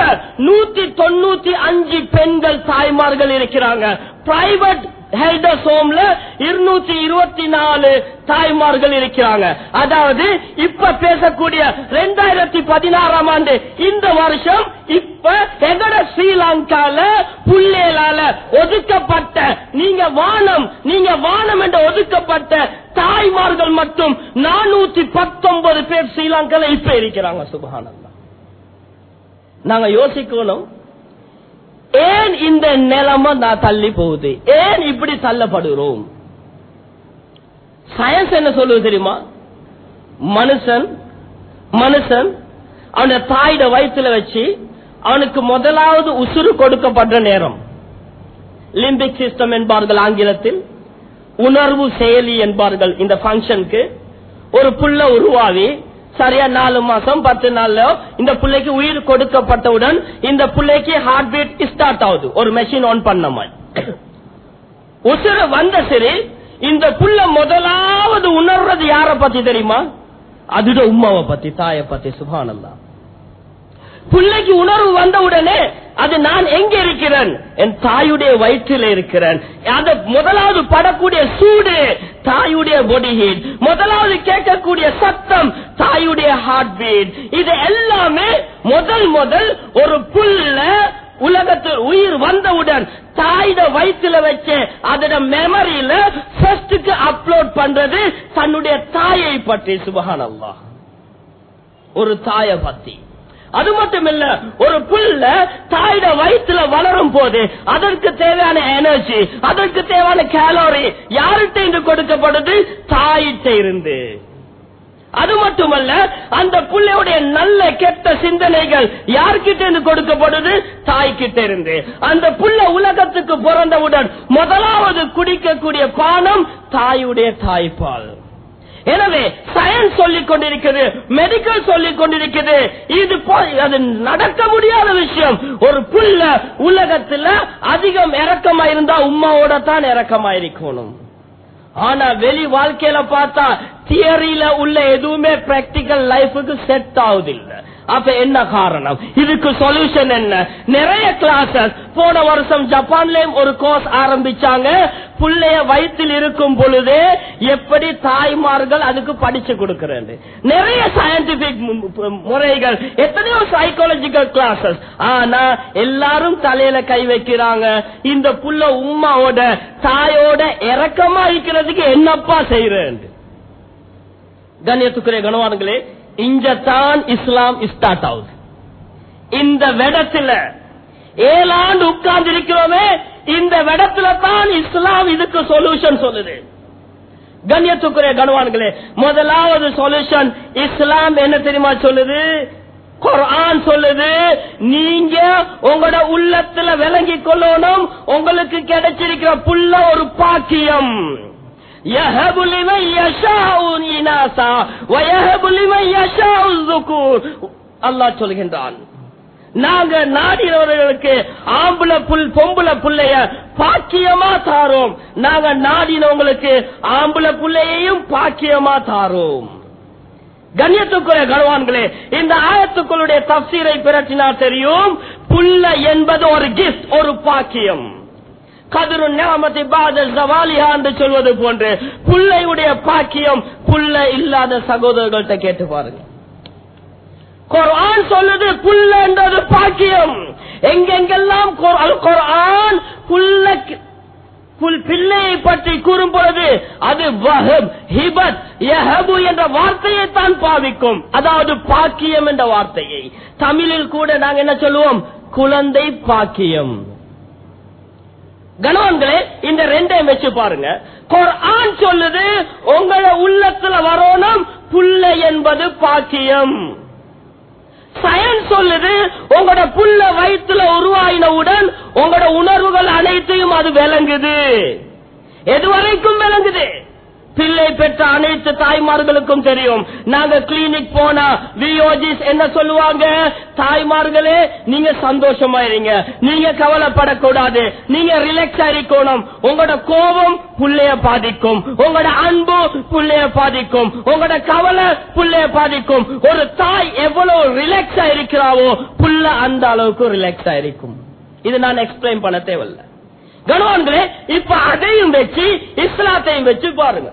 195 பெண்கள் தாய்மார்கள் இருக்கிறாங்க. பிரைவேட் ஹெல்டர்ஸ் ஹோம்ல 224 தாய்மார்கள் இருக்கிறாங்க. அதாவது இப்ப பேசக்கூடிய 2016 ஆண்டு இந்த வருஷம் இப்ப எங்கட ஸ்ரீலங்கால புள்ளேலால ஒதுக்கப்பட்ட, நீங்க வானம் என்று ஒதுக்கப்பட்ட தாய்மார்கள் மட்டும் 419 பேர் ஸ்ரீலங்கால இப்ப இருக்கிறாங்க. சுப்ஹானல்லாஹ். நாங்க யோசிக்கணும், ஏன் இந்த நிலைமை நான் தள்ளி போகுது, ஏன் இப்படி தள்ளப்படுகிறோம்? சயின்ஸ் என்ன சொல்லுவது தெரியுமா? மனுஷன் அவன தாயிட வயிற்றுல வச்சு அவனுக்கு முதலாவது உசுறு கொடுக்கப்படுற நேரம், லிம்பிக் சிஸ்டம் என்பார்கள் ஆங்கிலத்தில், உணர்வு செயலி என்பார்கள் இந்த பங்கனுக்கு. ஒரு புள்ள உருவாவி சரியா 4 மாசம் 10 நாள்ல இந்த பிள்ளைக்கு உயிர் கொடுக்கப்பட்டவுடன் இந்த பிள்ளைக்கு ஹார்ட் பீட் ஸ்டார்ட் ஆகுது, ஒரு மெஷின் ஆன் பண்ண மாதிரி. உசுறு வந்த சரி இந்த புள்ள முதலாவது உணர்றது யார பத்தி தெரியுமா? அதுட உம்மாவை பத்தி, தாயை பத்தி. சுப்ஹானல்லாஹ். பிள்ளைக்கு உணர்வு வந்த உடனே அது நான் எங்க இருக்கிறேன், என் தாயுடைய வயிற்றில் இருக்கிறேன். அது முதலாவது படக்கூடிய சூடு தாயுடைய பாடி ஹீட், முதலாவது கேட்கக்கூடிய சத்தம் தாயுடைய ஹார்ட் பீட். இது எல்லாமே முதல் ஒரு புள்ள உலகத்தில் உயிர் வந்தவுடன் தாயிட வயிற்றுல வச்சு அதோட மெமரியில ஃபர்ஸ்டுக்கு அப்லோட் பண்றது தன்னுடைய தாயை பற்றி. சுப்ஹானல்லாஹ். ஒரு தாயை பத்தி. அது மட்டும் இல்ல, ஒரு புள்ள தாயிட வயிற்றுல வளரும் போது அதற்கு தேவையான எனர்ஜி, அதற்கு தேவையான கேலரி யார்கிட்ட இருந்து கொடுக்கப்படுது? தாயிட்ட இருந்து. அது மட்டுமல்ல, அந்த புள்ளையுடைய நல்ல கெட்ட சிந்தனைகள் யார்கிட்ட இருந்து கொடுக்கப்படுது? தாய்கிட்ட இருந்து. அந்த புள்ள உலகத்துக்கு பிறந்தவுடன் முதலாவது குடிக்கக்கூடிய பானம் தாயுடைய தாய்ப்பால். எனவே சயின்ஸ் சொல்லிக் கொண்டிருக்கிறது, மெடிக்கல் சொல்லிக் கொண்டிருக்கிறது, இது அது நடக்க முடியாத விஷயம். ஒரு புள்ள உலகத்துல அதிகம் இறக்கமாயிருந்தா உம்மாவோட தான் இறக்கமாயிருக்கணும். ஆனா வெளி வாழ்க்கையில பார்த்தா தியரியில உள்ள எதுவுமே பிராக்டிக்கல் லைஃபுக்கு செட் ஆகுதில்லை. அப்ப என்ன காரணம்? இதுக்கு சொல்யூஷன் என்ன? நிறைய கிளாஸஸ். போன வருஷம் ஜப்பான்லயும் ஒரு கோர்ஸ் ஆரம்பிச்சாங்க. புள்ளைய வயிற்றில் இருக்கும் பொழுது எப்படி தாய்மார்கள் அதுக்கு படிச்சு கொடுக்கிறது. நிறைய சயின்டிபிக் முறைகள், எத்தனையோ சைக்காலஜிக்கல் கிளாஸஸ். ஆனா எல்லாரும் தலையில கை வைக்கிறாங்க, இந்த புள்ள உம்மாவோட தாயோட இறக்கமா இருக்கிறதுக்கு என்னப்பா செய்யறது? கண்ணியத்துக்குரிய கணவான்களே, இங்கத்தான் இஸ்லாம் ஸ்டார்ட் ஆகுது. இந்த விடத்துல 7 ஆண்டு உட்கார்ந்து இருக்கிறோமே, இந்த விடத்துல தான் இஸ்லாம் இதுக்கு சொல்யூஷன் சொல்லுது. கண்ணியத்துக்குரிய கணவான்களே, முதலாவது சொல்யூஷன் இஸ்லாம் என்ன தெரியுமா சொல்லுது? குர்ஆன் சொல்லுது, நீங்க உங்களோட உள்ளத்துல விளங்கி கொள்ளணும், உங்களுக்கு கிடைச்சிருக்கிற புள்ள ஒரு பாக்கியம். யஹபு லிமன் யஷாஉ இனாஸா வ யஹபு லிமன் யஷாஉ ذுகூர். அல்லாஹ் சொல்கின்றான், நாங்க நாடினவர்களுக்கு ஆம்பளை பொம்பளை புள்ளைய பாக்கியமா தாரோம், நாங்க நாடினவங்களுக்கு ஆம்பளை புள்ளையையும் பாக்கியமா தாரோம். கண்ணியத்துக்குரிய கணவான்களே, இந்த ஆயத்துக்களுடைய தஃசீரை பிரட்டினா தெரியும், புள்ள என்பது ஒரு கிஃப்ட், ஒரு பாக்கியம். கதிரு நிஅமதி பாத ஜவாலிஹா என்று சொல்வது போன்று புள்ளையுடைய பாக்கியம் புள்ள இல்லாத சகோதரர்கள்ட்ட கேட்டு பாருங்க. குர்ஆன் சொல்லுது புள்ள என்றது பாக்கியம். எங்கெங்கெல்லாம் குர்ஆன் பிள்ளையை பற்றி கூறும் பொழுது அது வஹப், ஹிபத், யஹபு என்ற வார்த்தையை தான் பாவிக்கும். அதாவது பாக்கியம் என்ற வார்த்தையை தமிழில் கூட நாங்க என்ன சொல்லுவோம்? குழந்தை பாக்கியம். கணவன்களே, இந்த ரெண்டையும் வச்சு பாருங்க. குர்ஆன் சொல்லுது உங்கள உள்ளத்துல வரணும் புள்ள என்பது பாக்கியம். சயின்ஸ் சொல்லுது உங்களோட புள்ள வயிற்றுல உருவாயினவுடன் உங்களோட உணர்வுகள் அனைத்தையும் அது விளங்குது. எதுவரைக்கும் விளங்குது? பிள்ளை பெற்ற அனைத்து தாய்மார்களுக்கும் தெரியும். நாங்க கிளினிக் போனா விஓஜிஸ் என்ன சொல்லுவாங்க? தாய்மார்களே, நீங்க சந்தோஷமா இருங்க, நீங்க கவலைப்படக்கூடாது, நீங்க ரிலாக்ஸா இருக்கணும். உங்களோட கோபம் புள்ளைய பாதிக்கும், உங்களோட அன்பு புள்ளைய பாதிக்கும், உங்களோட கவலை புள்ளைய பாதிக்கும். ஒரு தாய் எவ்வளவு ரிலாக்ஸா இருக்கிறாவோ புள்ள அந்த அளவுக்கு ரிலாக்ஸா இருக்கும். இது நான் எக்ஸ்பிளைன் பண்ண தேவையில்லை. கணவான்களே, இப்ப அதையும் வச்சு இஸ்லாத்தையும் வச்சு பாருங்க.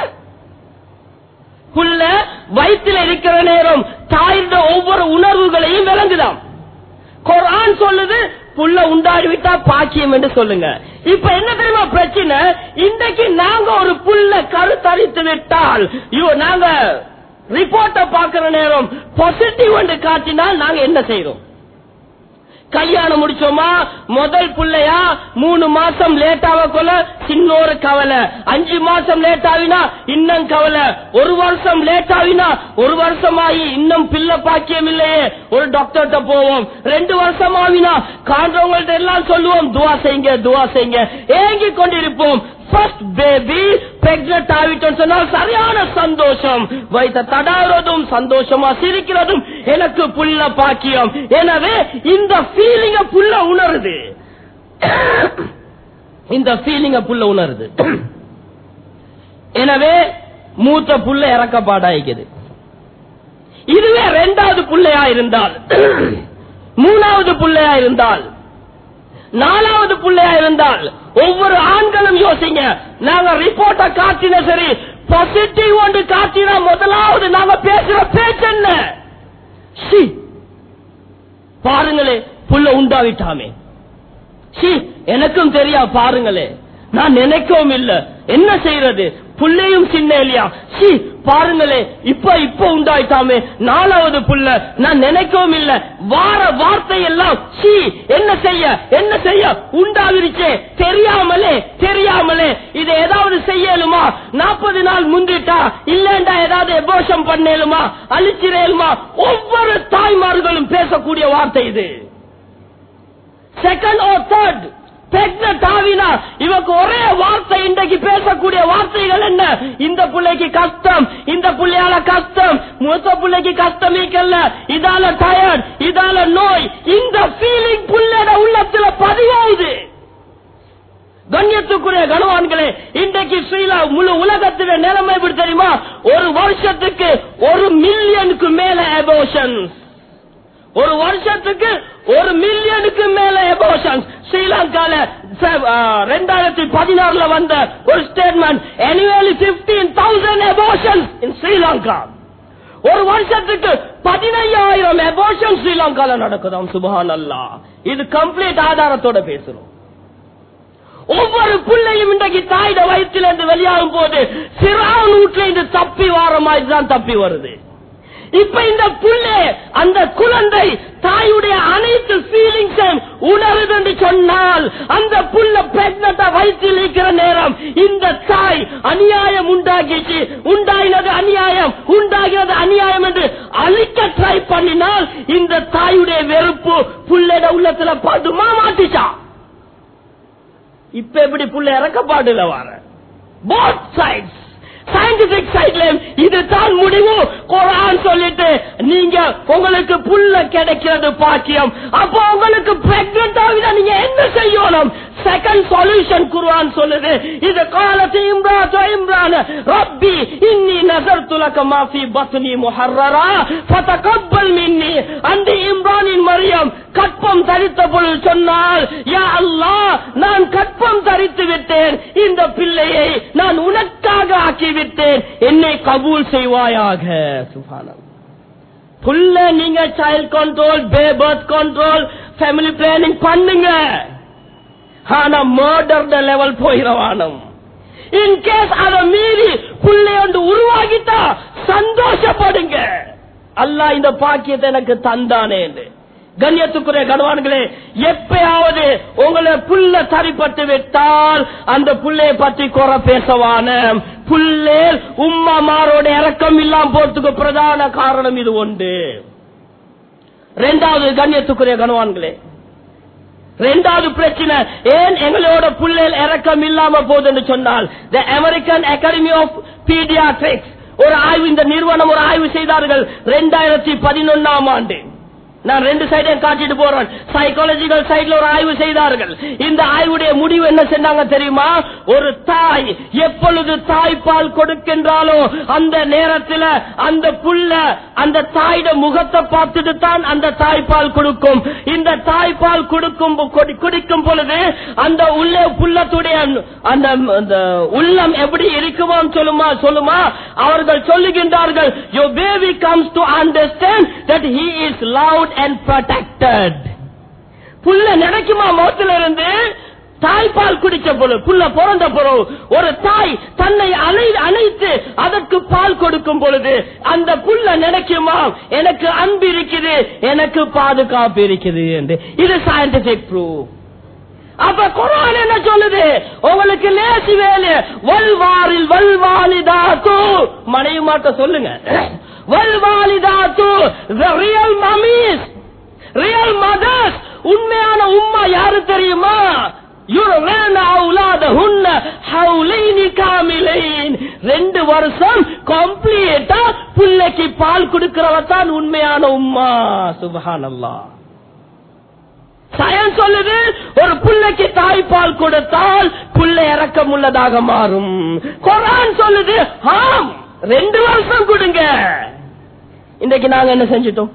புள்ள வயிற்றில் இருக்கிற நேரம் தாயோட ஒவ்வொரு உணர்வுகளையும் விளங்குதாம். குர்ஆன் சொல்லுது புள்ள உண்டாடிவிட்டா பாக்கியம் என்று சொல்லுங்க. இப்ப என்ன தெரியுமா பிரச்சனை? இன்றைக்கு நாங்க ஒரு புள்ள கருத்தரித்து விட்டால் நாங்க ரிப்போர்ட்ட பாக்குற நேரம் பாசிட்டிவ் என்று காட்டினால் நாங்க என்ன செய்யறோம்? கல்யாணம் முடிச்சோமா, முதல் பிள்ளையா 3 மாசம் லேட் ஆக கொள்ள சின்ன ஒரு கவலை, 5 மாசம் லேட் ஆகினா இன்னும் கவலை, 1 வருஷம் லேட் ஆகினா 1 வருஷம் ஆகி இன்னும் பிள்ளை பாக்கியம் இல்லையே, ஒரு டாக்டர்கிட்ட போவோம். 2 வருஷம் ஆகினா காண்றவங்கள்ட்ட எல்லாம் சொல்லுவோம் துவா செய்யுங்க துவா செய்யுங்க, ஏங்கி கொண்டிருப்போம். ஃபர்ஸ்ட் பேபி பிரெக்னன்ட் ஆகிட்டோம் சொன்னால் சரியான சந்தோஷம், வயிற்ற தடாறதும் சந்தோஷமா சிரிக்கிறதும் எனக்கு புள்ள பாக்கியம். எனவே இந்த ஃபீலிங்க புள்ள உணருது, இந்த ஃபீலிங்க புள்ள உணருது. எனவே மூத்த புள்ள இறக்கப்பாடாயிக்குது. இதுவே 2வது புள்ளையா இருந்தால், 3வது புள்ளையா இருந்தால், 4வது புள்ளையா இருந்தால் ஒவ்வொரு ஆண்களும் யோசிங்க. நாங்க ரிப்போர்ட்ட காட்டின சரி பாசிட்டிவ் ஒன்று காட்டினா முதலாவது நாங்க பேசுற பேச்சு என்ன? பாருங்களே புள்ள உண்டாவிட்டாமே, எனக்கும் தெரியா, பாருங்களே நான் நினைக்கவும் இல்ல, என்ன செய்யறது? புள்ளையும் சின்ன இல்லையா, பாருங்களே இப்ப உண்டாயிட்டாமே, 4வது புள்ள நான் நினைக்கவும் இல்ல. வார வார்த்தை எல்லாம் என்ன செய்ய உண்டாவிருச்சே, தெரியாமலே இதை ஏதாவது செய்யலுமா, 40 நாள் முந்திட்டா இல்லண்டா ஏதாவது எபோஷம் பண்ணலுமா, அழிச்சிரேலுமா, ஒவ்வொரு தாய்மார்களும் பேசக்கூடிய வார்த்தை இது. செகண்ட் ஆர் தேர்ட் பிரெக்னன்ட் ஆவினா இவக்கு ஒரே வார்த்தை, இன்றைக்கு பேசக்கூடிய வார்த்தைகள் என்ன? இந்த பிள்ளைக்கு கஷ்டம், இந்த பிள்ளையால கஷ்டம், மூத்த பிள்ளைக்கு கஷ்டம் இருக்கல்ல, இதால டயர்ட், இதால நோய். இந்த ஃபீலிங் புள்ளையோட உள்ளத்துல பதிவாகுது. கண்ணியத்துக்குரிய கணவான்களே, இன்றைக்கு ஸ்ரீலா முழு உலகத்தில நிலைமை எப்படி தெரியுமா? ஒரு வருஷத்துக்கு 1 மில்லியனுக்கு மேல அபோர்ஷன், ஒரு வருஷத்துக்கு 1 மில்லியனுக்கு மேல அபோர்ஷன். ஸ்ரீலங்கால 2016 வந்த ஒரு statement, annually 15,000 abortions in Sri Lanka. ஒரு வருஷத்துக்கு 15,000 abortions ஸ்ரீலங்கால நடக்குதாம். சுப்ஹானல்லாஹ். இது கம்ப்ளீட் ஆதாரத்தோட பேசுறோம். ஒவ்வொரு பிள்ளையும் இன்றைக்கு தாயிட வயிற்றிலிருந்து வெளியாகும் போது சிறான் வீட்டுல இருந்து தப்பி வார மாதிரி தான் தப்பி வருது. இப்ப இந்த புள்ளே அந்த குழந்தை தாயுடைய அனைத்து ஃபீலிங்ஸும் உணருது என்று சொன்னால் அந்த புள்ள பிரெக்னன்ட் வயிற்றில் இருக்கிற நேரம் இந்த தாய் அநியாயம் உண்டாகினது அநியாயம் என்று அழிக்க ட்ரை பண்ணினால் இந்த தாயுடைய வெறுப்பு புள்ளைட உள்ளத்துல பதுமா மாட்டிச்சா. இப்ப எப்படி புள்ள இறக்கப்பாடுல வர both sides சயின்டிபிக் சைட்ல இதுதான் முடிவு. குர்ஆன் சொல்லிட்டு நீங்க உங்களுக்கு புள்ள கிடைக்கிறது பாக்கியம். அப்போ உங்களுக்கு பிரெக்னன்ட் ஆகினா நீங்க என்ன செய்யணும்? செகண்ட் சொல்யூஷன் குர்ஆன் சொல்லுது. இது காலத்து இம்ரான் ரப்பி இன்னி நஸர்து லக மா ஃபீ பத்னி முஹர்ரரா ஃபதகப்பல் மின்னி. அந்த இம்ரானின் மரியம் கற்பம் தரித்த பொழுது சொன்னால், யா அல்லாஹ், நான் கற்பம் தரித்து விட்டேன், இந்த பிள்ளையை நான் உனக்காக ஆக்கி விட்டேன், என்னை கபூல் செய்வாயாக. சுப்ஹானல்லாஹ். புள்ள நீங்க child control, birth control, family planning பண்ணுங்க. ஆனா மர்டர் லெவல் போயிரவானம். இன் கேஸ் அத மீறி புள்ளை ஒன்று உருவாகிட்டா சந்தோஷப்படுங்க. அல்லாஹ் இந்த பாக்கியத்தை எனக்கு தந்தானே. கண்ணியத்துக்குரிய கணவான்களே, எப்பயாவது உங்களை புள்ள சரிப்பட்டு விட்டால் அந்த புள்ளைய பற்றி குறை பேசவான. புள்ளே உம்மாமாரோட இறக்கம் இல்லாம போறதுக்கு பிரதான காரணம் இது உண்டு. இரண்டாவது கண்ணியத்துக்குரிய கணவான்களே, இரண்டாவது பிரச்சனை ஏன் எங்களோட புள்ளையில் இறக்கம் இல்லாம போகுதுன்னு சொன்னால், the American Academy of Pediatrics ஒரு ஆய்வு, இந்த நிறுவனம் ஒரு ஆய்வு செய்தார்கள் 2011ஆம் ஆண்டு. நான் ரெண்டு சைடையும் காட்டிட்டு போறேன். சைக்காலஜிக்கல் சைட்ல ஒரு ஆய்வு செய்தார்கள். இந்த ஆய்வுடைய முடிவு என்ன செஞ்சாங்க தெரியுமா? ஒரு தாய் எப்பொழுது தாய்ப்பால் கொடுக்கின்றாலோ அந்த நேரத்தில் அந்த புள்ள அந்த தாயோட முகத்தை பார்த்துட்டு தான் அந்த தாய்ப்பால் கொடுக்கும். இந்த தாய்ப்பால் குடிக்கும் பொழுது அந்த உள்ளே புள்ளத்துடைய அந்த உள்ளம் எப்படி இருக்குமோ சொல்லுமா அவர்கள் சொல்லுகின்றார்கள், your baby comes to understand that he is loved and protected. புள்ள நினைக்குமா மௌத்துல இருந்து தாய்ப்பால் குடிச்ச பொழுது, புள்ள பிறந்த பொழுது ஒரு தாய் தன்னை அணைத்து அதற்கு பால் கொடுக்கும் பொழுது அந்த புள்ள நினைக்குமா எனக்கு அன்பு இருக்குது, எனக்கு பாதுகாப்பு இருக்குது என்று. இது சயின்டிபிக் ப்ரூஃப். அப்ப குர்ஆன் என்ன சொல்லுது? உங்களுக்கு லேசி வேலை வல்வாரில் வல்வாலிதாத்து, மனைவி மாட்ட சொல்லுங்க. வல்வாலிதாத்து, the real mummies, real mothers, உண்மையான உம்மா யாரு தெரியுமா? யுர்வான அவுலாதஹுன்ன ஹவுலைனி காமிலைன், 2 வருஷம் கம்ப்ளீட்டா புள்ளைக்கு பால் கொடுக்கிறவ தான் உண்மையான உம்மா. சுப்ஹானல்லாஹ். சயின்ஸ் சொல்லுது ஒரு புள்ளைக்கு தாய்ப்பால் கொடுத்தால் புள்ளை இரக்கம் உள்ளதாக மாறும். குர்ஆன் சொல்லுது ஆம் 2 வருஷம் கொடுங்க. இன்றைக்கு நாங்க என்ன செஞ்சிட்டோம்?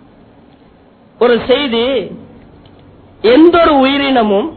ஒரு செய்தி, எந்த ஒரு உயிரினமும்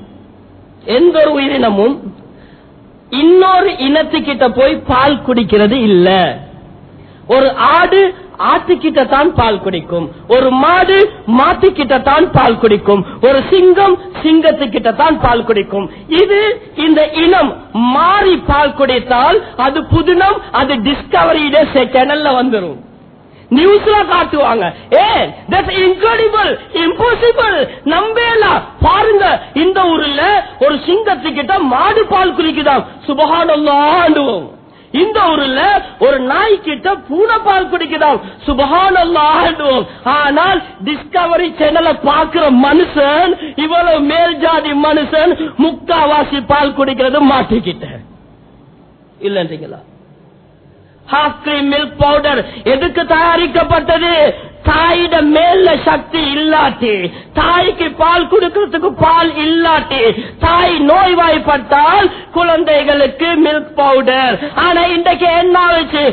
இன்னொரு இனத்துக்கிட்ட போய் பால் குடிக்கிறது இல்ல. ஒரு ஆடு ஆட்டுக்கிட்ட தான் பால் குடிக்கும், ஒரு மாடு மாட்டுக்கிட்ட தான் பால் குடிக்கும், ஒரு சிங்கம் சிங்கத்துக்கிட்ட தான் பால் குடிக்கும். இது இந்த இனம் மாறி பால் குடித்தால் அது புதினம், அது டிஸ்கவரியில சேனல்ல வந்துரும், நியூஸ்ல காட்டுவாங்க. இன்கிரெடிபிள், இம்பாசிபிள், நம்பேலா. பாருங்க, இந்த ஊர்ல ஒரு சிங்கத்துக்கிட்ட மாடு பால் குடிக்குதாம். சுப்ஹானல்லாஹ். இந்த ஊர்ல ஒரு நாய் கிட்ட பூனை பால் குடிக்குதாம். சுப்ஹானல்லாஹ். ஆனால் டிஸ்கவரி சேனலை பாக்குற மனுஷன், இவ்வளவு மேல் ஜாதி மனுஷன், முக்காவாசி பால் குடிக்கிறது மாட்டுக்கிட்ட இல்லன்றீங்களா? ஹாஃப் கிரீம் மில்க் பவுடர் எதுக்கு தயாரிக்கப்பட்டது? தாயிட மேல சக்தி இல்லாட்டி, தாய்க்கு பால் கொடுக்கிறதுக்கு பால் இல்லாட்டி, தாய் நோய்வாய்ப்பட்டால் குழந்தைகளுக்கு மில்க் பவுடர். ஆனா இன்றைக்கு என்ன ஆச்சு?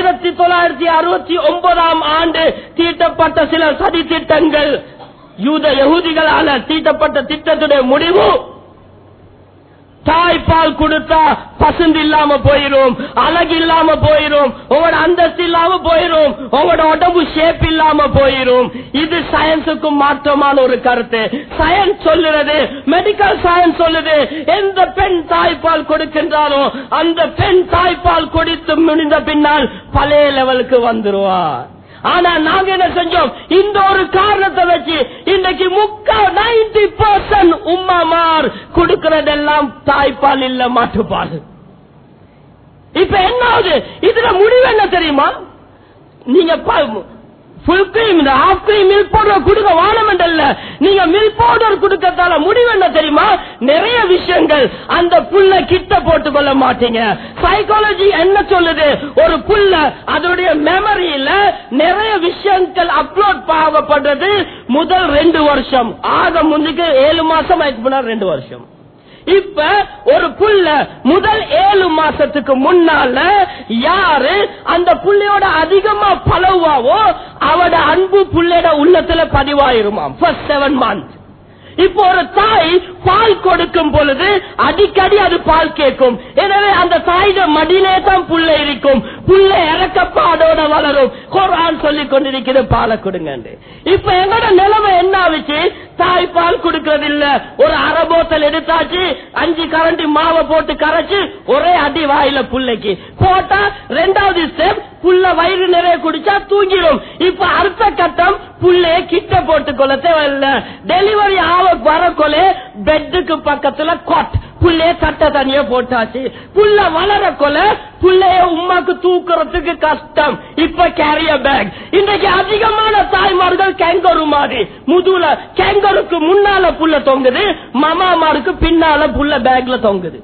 1969ஆம் ஆண்டு தீட்டப்பட்ட சில சதி திட்டங்கள், யூதிகளால தீட்டப்பட்ட திட்டத்துடைய முடிவு, தாய்ப்பால் கொடுத்தா பசந்து இல்லாம போயிரும், அழகு இல்லாம போயிரும், உங்களோட அந்தஸ்து இல்லாம போயிரும், உங்களோட உடம்பு ஷேப் இல்லாம போயிரும். இது சயின்ஸுக்கும் மாற்றமான ஒரு கருத்து. சயின்ஸ் சொல்லுறது, மெடிக்கல் சயின்ஸ் சொல்லுது, எந்த பெண் தாய்ப்பால் கொடுக்கின்றாரோ அந்த பெண் தாய்ப்பால் கொடுத்து முடிந்த பின்னால் பழைய லெவலுக்கு வந்துருவா. ஆனா நாங்க என்ன செஞ்சோம், இந்த ஒரு காரணத்தை வச்சு இன்னைக்கு 90% உம்மாமார் கொடுக்கிறதெல்லாம் தாய்ப்பால் இல்ல, மாட்டுப்பால். இப்ப என்ன ஆகுது, இதுல முடிவு என்ன தெரியுமா, நீங்க ஃபுல் கிரீம் இந்த ஹாஃப் கிரீம் மில்க் பவுடர் கொடுக்க வானமண்டல்ல, நீங்க மில்க் பவுடர் கொடுக்கறதால முடிவு என்ன தெரியுமா, நிறைய விஷயங்கள் அந்த புல்ல கிட்ட போட்டு கொள்ள மாட்டீங்க. சைக்காலஜி என்ன சொல்லுது, ஒரு புல்ல அதோடைய மெமரியில நிறைய விஷயங்கள் அப்லோட் ஆகப்படுறது முதல் 2 வருஷம், ஆக முன்னுக்கு 7 மாசம், 2 வருஷம். இப்ப ஒரு புல்ல முதல் 7 மாசத்துக்கு முன்னால யாரு அந்த புள்ளையோட அதிகமா பழகுவாவோ அவட அன்பு புள்ளையோட உள்ளத்துல பதிவாயிருமாம். First 7 months. இப்போ ஒரு தாய் பால் கொடுக்கும் பொழுது அடிக்கடி அது பால் கேட்கும். எனவே அந்த தாயோட மடியிலே தான் புள்ள இருக்கும். புள்ள இறக்கப்பாடோட வளரும். குர்ஆன் சொல்லிக் கொண்டிருக்கிறது பாலை கொடுங்க. இப்ப எங்களோட நிலைமை என்ன ஆச்சு, தாய் பால் கொடுக்கறது இல்ல. ஒரு அரை போத்தல் எடுத்தாச்சு, 5 கரண்டி மாவை போட்டு கரைச்சு ஒரே அடி வாயில புள்ளைக்கு போட்டா 2வது ஸ்டெப், புள்ள வயிறு நிறைய குடிச்சா தூங்கிடும். இப்ப அடுத்த கட்டம், புள்ளைய கிட்ட போட்டு கொள்ள தேவையில்ல. டெலிவரி ஆக வரக்கொள்ள பெட்டுக்கு பக்கத்துல கொட், புள்ளைய தட்ட தனியா போட்டாச்சு. புள்ள வளர கொள்ள புள்ளைய உமாக்கு தூக்குறதுக்கு கஷ்டம். இப்ப கேரியர் பேக். இன்றைக்கு அதிகமான தாய்மார்கள் கேங்கரு மாதிரி முதுல கேங்கருக்கு முன்னால புள்ள தொங்குது, மாமாமாருக்கு பின்னால புள்ள பேக்ல தொங்குது.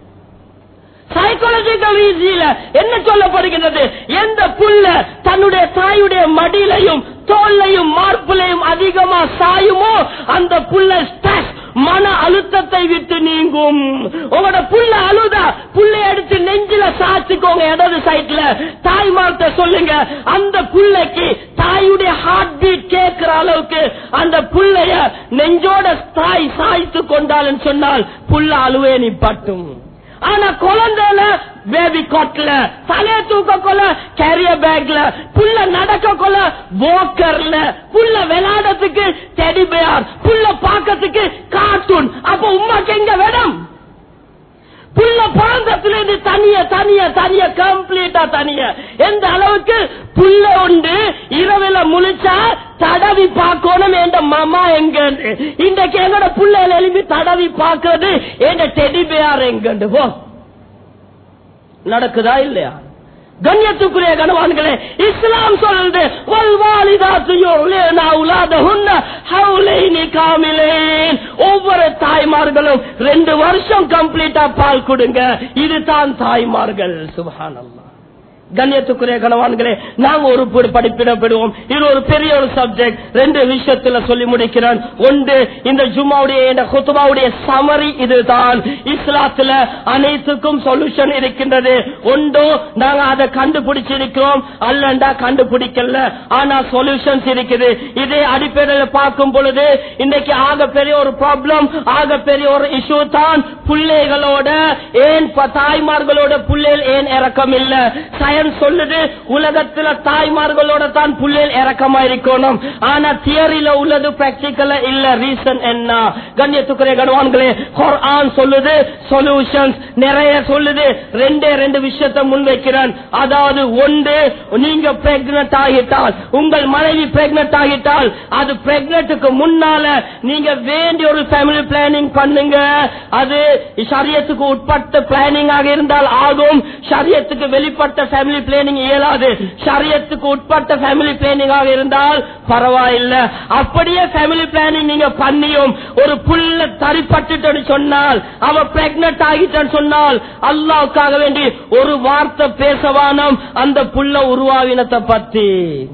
சைக்காலஜிக்கல் ரீதியில என்ன சொல்லப்படுகிறது, எந்த புள்ள தன்னுடைய தாயுடைய மடியிலையும் தோல்லையும் மார்பிலையும் அதிகமா சாயுமோ அந்த புள்ள ஸ்ட்ரெஸ் மன அழுத்தத்தை விட்டு நீங்கும். உங்களோட புள்ள அழுதா புள்ளை எடுத்து நெஞ்சில சாச்சுக்கோங்க, இடது சைட்ல. தாய்மார்ட்ட சொல்லுங்க, அந்த புள்ளைக்கு தாயுடைய ஹார்ட் பீட் கேட்கிற அளவுக்கு அந்த புள்ளைய நெஞ்சோட தாய் சாய்த்து கொண்டாலும் சொன்னால் புள்ள அழுவே நிப்பட்டும். ஆனா குழந்தைல பேபி காட்ல, தலைய தூக்க கொள்ள கேரியர் பேக்ல, புள்ள நடக்க கொள்ள வாக்கர்ல, புள்ள விளையாடத்துக்கு டெடி பேர், புள்ள பாக்கிறதுக்கு கார்ட்டூன். அப்ப உமாக்கு எங்க வேணும், புள்ள பிறந்தத்துல இருந்து தனிய தனிய தனிய கம்ப்ளீட்டா தனிய. எந்த அளவுக்கு புள்ள உண்டு இரவுல முழிச்சா தடவி பார்க்கணும் என்ற மாமா எங்க. இன்றைக்கு எங்கட புள்ளையில எழுப்பி தடவி பார்க்கறது என்ற டெடி பேர் எங்க போ நடக்குதா இல்லையா? கண்ணியத்துக்குரிய கணவான்களே, இஸ்லாம் சொல்லுது ஒவ்வொரு தாய்மார்களும் 2 வருஷம் கம்ப்ளீட்டா பால் கொடுங்க. இதுதான் தாய்மார்கள். சுப்ஹானல்லாஹ். கண்ணியத்துக்குரிய கணவான்களே, நாங்க ஒரு படிப்பிடப்படுவோம். இது ஒரு பெரிய ஒரு சப்ஜெக்ட். 2 விஷயத்துல சொல்லி முடிக்கிறேன். ஒன்று, இந்த ஜும்மாவுடைய குத்பாவுடைய சமரி இதுதான். இஸ்லாத்துல அனைத்துக்கும் சொல்யூஷன் இருக்கின்றது. ஒன்று, நாங்க அதை கண்டுபிடிச்சிருக்கிறோம், அல்லண்டா கண்டுபிடிக்கல, ஆனா சொல்யூஷன்ஸ் இருக்குது. இதே அடிப்படையில் பார்க்கும் பொழுது இன்னைக்கு ஆக பெரிய ஒரு ப்ராப்ளம், ஆக பெரிய ஒரு இஷ்யூ தான் பிள்ளைகளோட, ஏன் தாய்மார்களோட பிள்ளைகள் ஏன் இறக்கம் இல்ல. சொல்லுது உலகத்துல தாய்மார்களோட தான் புள்ளைகள் இறக்கமா இருக்கணும், ஆனா தியரியில உள்ளது பிராக்டிக்கல இல்ல. ரீசன் என்ன? கண்ணியத்துக்குரிய கணவான்களே, குர்ஆன் சொல்லுது சொல்யூஷன்ஸ் நிறைய சொல்லுது. 2 விஷயத்தை முன்வைக்கிறேன். அதாவது ஒன்று, நீங்க பிரெக்னன்ட் ஆகிட்டால், உங்கள் மனைவி பிரெக்னன்ட் ஆகிட்டால், அது பிரெக்னன்ட்க்கு முன்னால நீங்க வேண்டிய ஒரு ஃபேமிலி பிளானிங் பண்ணுங்க. அது ஷரியத்துக்கு உட்பட்ட பிளானிங் ஆக இருந்தால் ஆகும், ஷரியத்துக்கு வெளிப்பட்ட ஃபேமிலி பிளானிங் இயலாது. ஷரியத்துக்கு உட்பட்ட ஃபேமிலி பிளானிங் ஆக இருந்தால் பரவாயில்லை. அப்படியே ஃபேமிலி பிளானிங் நீங்க பண்ணியும் ஒரு புள்ள தரிப்பட்டு சொன்னால், அவ பிரெக்னன்ட் ஆகிட்டான்னு சொன்னால், அல்லாஹ்வுக்காக வேண்டி ஒரு வார்த்தை பேசவானம் அந்த புள்ள உருவாவினத்தை பத்தி.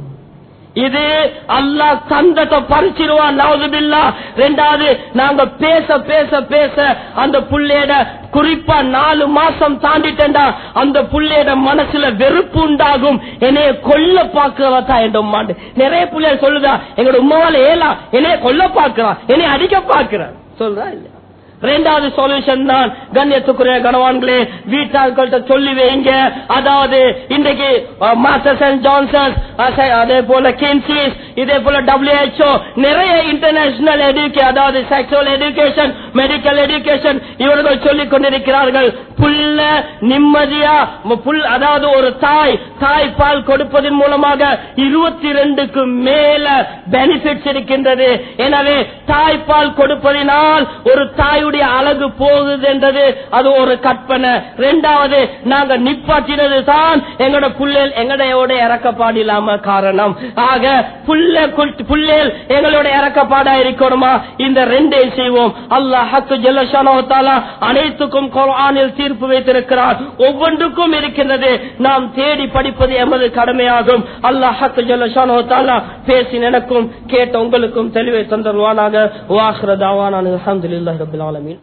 இது அல்லாஹ் தந்தத்தை பறிச்சிருவான். நவுதுபில்லாஹ். 2வது, நாங்க பேச பேச பேச அந்த புள்ளையோட குறிப்பா 4 மாசம் தாண்டிட்டா அந்த புள்ளையோட மனசுல வெறுப்பு உண்டாகும். என்னைய கொல்ல பாக்குறவா என் நிறைய புள்ளைய சொல்லுதா, எங்களோட உமாவால ஏலா என்னைய கொல்ல பாக்குறான், என்னைய அடிக்க பாக்குறான் சொல்றா இல்ல. 2வது சொல்யூஷன் தான் கண்ணியத்துக்குரிய கணவான்களே, வீட்டாள்கிட்ட சொல்லி வைங்க. அதாவது இன்றைக்கு மாஸ்டர்ஸ் அண்ட் ஜான்சன்ஸ், அதே போல கின்சிஸ், இதே போல WHO நிறைய இன்டர்நேஷனல் எஜுகேஷன், அதாவது செக்ஷுவல் எஜுகேஷன், மெடிக்கல் எஜுகேஷன் இவர்கள் சொல்லிக் கொண்டிருக்கிறார்கள். புல்ல நிம்மதியா அதாவது ஒரு தாய்ப்பால் கொடுப்பதன் மூலமாக 22க்கு மேல பெனிஃபிட்ஸ் இருக்கின்றது. எனவே தாய்ப்பால் கொடுப்பதினால் ஒரு தாயுடைய அழகு போகுது என்றது அது ஒரு கற்பனை. இரண்டாவது, நாங்க நிப்பாட்டினது தான் எங்களோட புள்ளேல் எங்களோட இறக்கப்பாடு இல்லாம காரணம். ஆக புள்ளேல் எங்களோட இறக்கப்பாடா இருக்கணுமா? இந்த ரெண்டே செய்வோம். அல்லாஹ் ஹக்கு ஜல்ல ஷானஹு தஆலா அனைத்துக்கும் குர்ஆனில் தீர்ப்பு வைத்திருக்கிறார். ஒவ்வொன்றுக்கும் இருக்கின்றது. நாம் தேடி படிப்பது எமது கடமையாகும். அல்லாஹ் ஹக்கு ஜல்ல ஷானஹு தஆலா பேசி எனக்கும் கேட்ட உங்களுக்கும் தெளிவை தந்தருவானாக. வாஹிரு தஅவானா அல்ஹம்துலில்லாஹி ரப்பில் ஆலமீன்.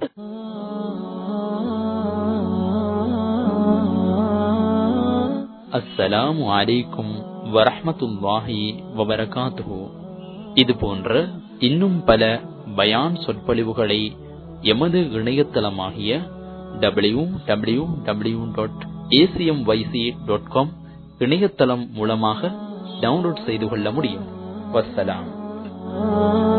அஸ்ஸலாமு அலைக்கும் வரஹ்மத்துல்லாஹி வபரகாத்துஹு. இது போன்ற இன்னும் பல பயான் சொற்பொழிவுகளை எமது இணையதளமாகிய www.acmyc.com இணையதளம் மூலமாக டவுன்லோட் செய்து கொள்ள முடியும். வஸ்ஸலாம்.